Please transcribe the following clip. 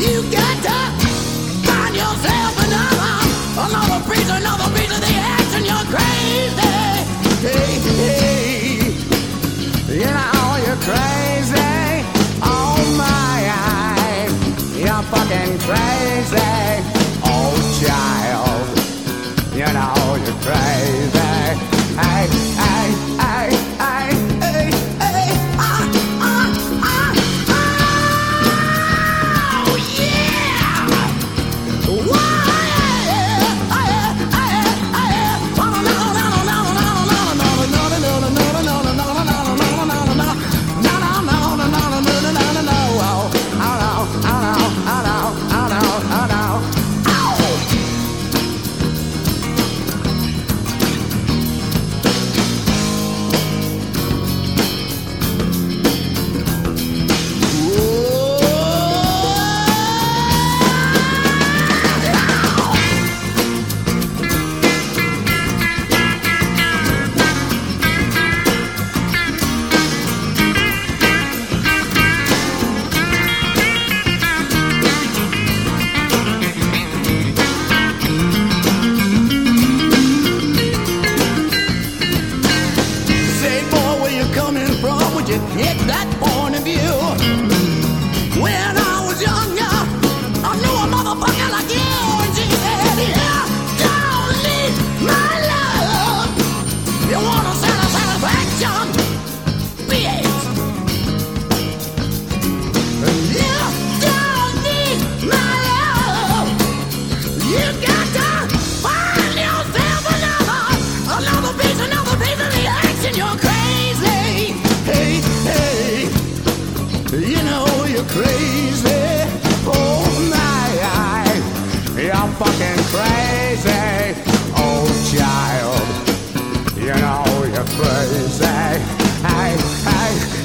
You got to find yourself another piece of the action. You're crazy. Hey, hey, you know you're crazy. Oh my, you're fucking crazy. Oh child, you know you're crazy. Hey, hey, hey, hey, hey, hey, oh yeah. Get that point of view. When I was younger, I knew a motherfucker like you, and she said, yeah, don't need my love. You want a satisfaction, bitch. You don't need my love. You got to find yourself another piece of the action. You're crazy. Hey, hey, you know you're crazy. Oh my, you're fucking crazy. Oh child, you know you're crazy. Hey, hey.